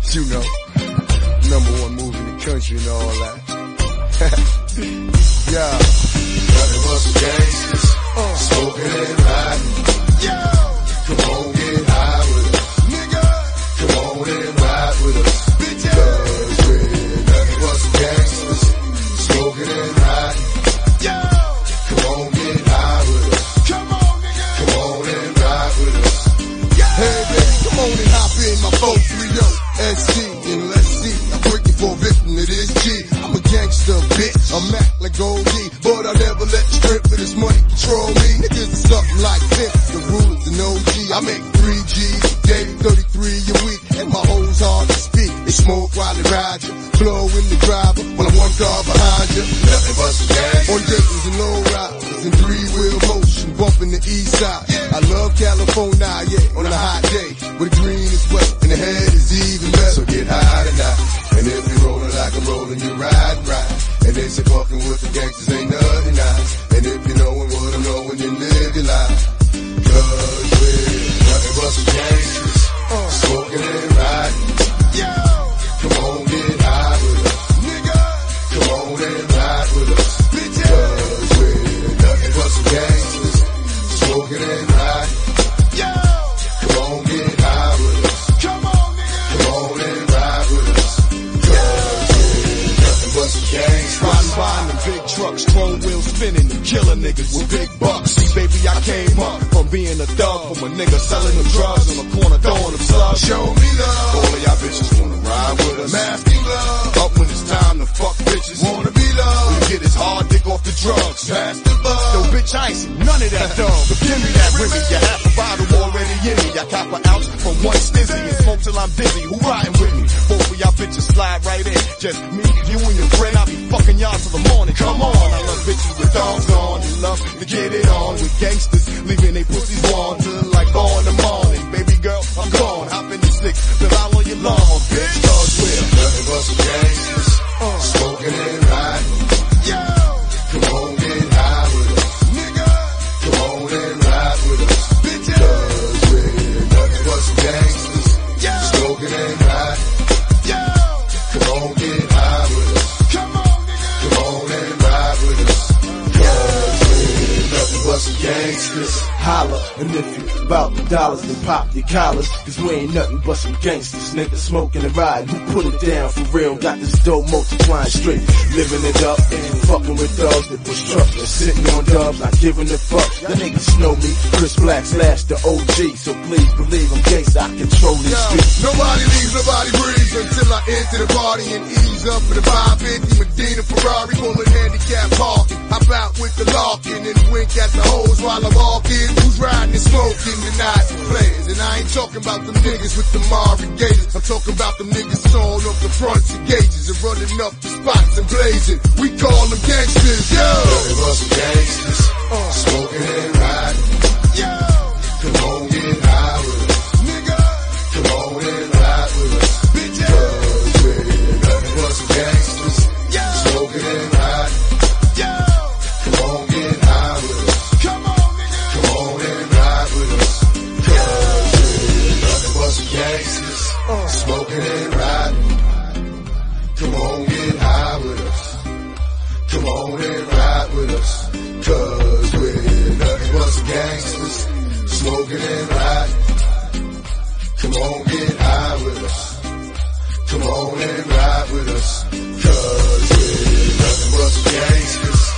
You know, #1 movie in the country and all that. Yeah. Nothing but some gangsters, smoking and riding. Yo! Come on, get high with us. Nigga! Come on and ride with us. Bitches! Cause we're nothing but some gangsters, smoking and riding. Yo! Come on, get high with us. Come on, nigga! Come on and ride with us. Yeah! Hey, baby, come on and hop in my 430 SC and let's see. I'm working for a victim of this G. I'm a gangster, bitch. I'm act like Goldie, but I never let the strength of this money control me. Niggas is something like this. The rulers and OG. I make 3 G's a day, 33 a week, and my hoes hard to speak. They smoke while they ride you, blow in the driver when I'm 1 car behind you. Nothing but some gangsters. On Dayton's and low riders and 3-wheel motion, bumping the east side. I love California, yeah, on a hot day, where the green is wet and the head is even better. So get high tonight, and if you rollin' like I'm rollin', you ride right. And they say fucking with the gangsters ain't nothing nice. And if you knowin' what I'm knowin', you live your life. Cause we're nothing but some gangsters, smoking and riding. Yo! Come on, get high with us. Nigga! Come on and ride with us. Bitches! Cause we're nothing but some gangsters, smoking and riding. Yo! Come on, get high with us. Come on, nigga! Come on and ride with us. Cause we're nothing but some gangsters. Riding by in the big trucks, chrome wheels spinning, and killing niggas with big bucks. See, baby, I came up from being a thug, from a nigga selling them drugs on the corner, throwing them slugs. Show me love. All of y'all bitches wanna ride with us. Masking love. Up when it's time to fuck bitches. Wanna be loved. When you get his hard dick off the drugs. Pass the love. Yo, bitch, I ain't seen none of that dog. But give me that Remy. You half a bottle already in me. I cop an ounce from 1 stizzy and smoke till I'm dizzy. Who riding with me? Both of y'all bitches slide right in. Just me, you and your friend. I'll be fucking y'all till the morning. Come on. I love bitches with dogs on. You love to get it on with gangsters, leaving they pussies warm till like 4 in the morning. Baby girl, I'm gone. Hop in the sticks till I on your lawn, bitch. Cause we're nothing but some gangsters, smoking and riding. Yo! Come on, get high with us. Nigga! Come on and ride with us. Bitches! Cause we're nothing but some gangsters, Yo! smoking and riding. Yo! Come on, get high with us. Come on, nigga! Come on and ride with us. Cause we're nothing but some gangsters. Holla, and if you bout the dollars, then pop your collars. Cause we ain't nothing but some gangsters, niggas smoking and riding. Who put it down for real? Got this dough multiplying straight, living it up, fucking with dogs that push trucks and sitting on dubs, not giving a fuck. The niggas know me, Chris Black / the OG. So please believe I'm gangsta, I control these streets. Nobody leaves, nobody breathes until I enter the party and ease up for the 550 Medina Ferrari, pulling handicap parking. Hop out with the larkin and wink at the hoes while I'm walking. Who's riding and smoking tonight? Players, and I ain't talking about them niggas with the Mari Gators. I'm talking about them niggas sawing up the fronts and gauges and running up the spots and blazing. We call them gangsters, yo! Nothing but some gangsters, smoking and riding. Yo! Come on, get high with us. Nigga! Come on and ride with us. Bitches! Cause we're nothing but some gangsters, Yo! smoking and riding. Yo! Come on, get high with us. Come on, nigga! Come on and ride with us. Cause we're nothing but some gangsters, smoking and riding. Come on, get high with us. Come on and ride with us. Cause we're nothing but some gangsters, smoking and riding. Come on, get high with us. Come on and ride with us. Cause we're nothing but some gangsters.